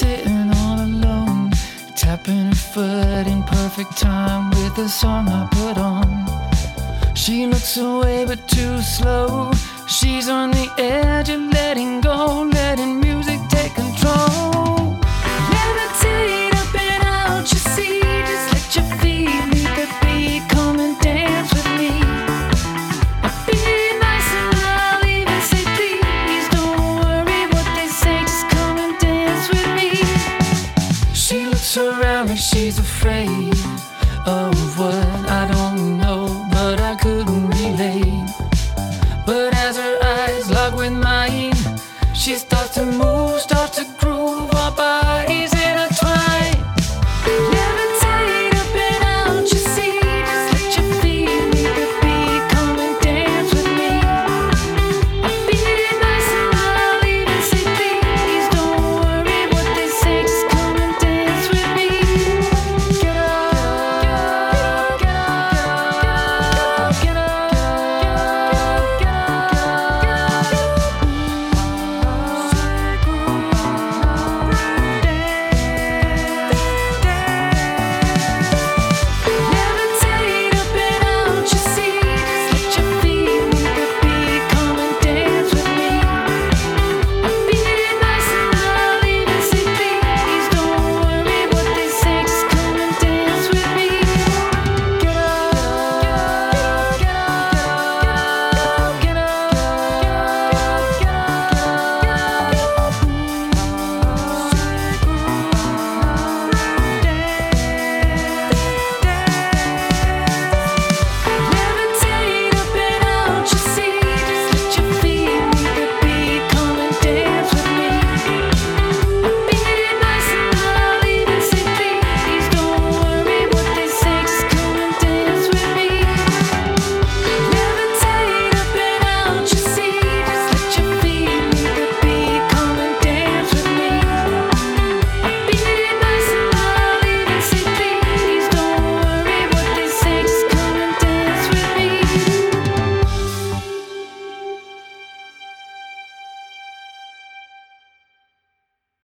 sitting all alone, tapping her foot in perfect time with the song I put on. She looks away but too slow. She's on the edge of letting go, letting music take control. Levitate up and out, you see, just let your feet meet the beat. Come and dance with me. I'll be nice and I'll even say please. Don't worry what they say, just come and dance with me. She looks around like she's afraid.